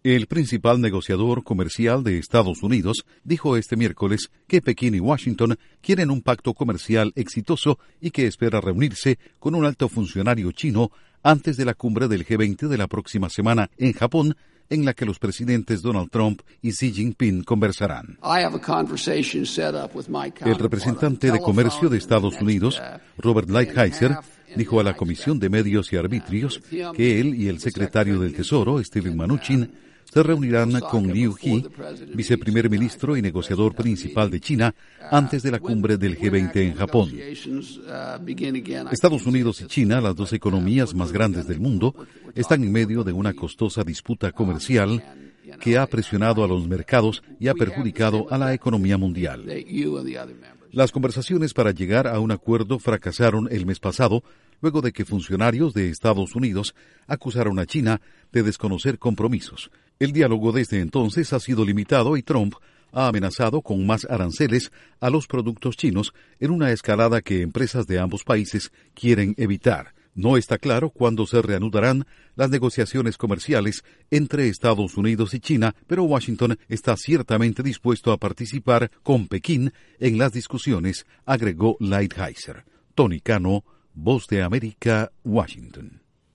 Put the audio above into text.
El principal negociador comercial de Estados Unidos dijo este miércoles que Pekín y Washington quieren un pacto comercial exitoso y que espera reunirse con un alto funcionario chino antes de la cumbre del G20 de la próxima semana en Japón, en la que los presidentes Donald Trump y Xi Jinping conversarán. El representante de Comercio de Estados Unidos, Robert Lighthizer, dijo a la Comisión de Medios y Arbitrios que él y el secretario del Tesoro, Steven Mnuchin, se reunirán con Liu He, viceprimer ministro y negociador principal de China, antes de la cumbre del G20 en Japón. Estados Unidos y China, las dos economías más grandes del mundo, están en medio de una costosa disputa comercial que ha presionado a los mercados y ha perjudicado a la economía mundial. Las conversaciones para llegar a un acuerdo fracasaron el mes pasado, luego de que funcionarios de Estados Unidos acusaron a China de desconocer compromisos. El diálogo desde entonces ha sido limitado y Trump ha amenazado con más aranceles a los productos chinos en una escalada que empresas de ambos países quieren evitar. No está claro cuándo se reanudarán las negociaciones comerciales entre Estados Unidos y China, pero Washington está ciertamente dispuesto a participar con Pekín en las discusiones, agregó Lighthizer. Tony Cano, Voz de América, Washington.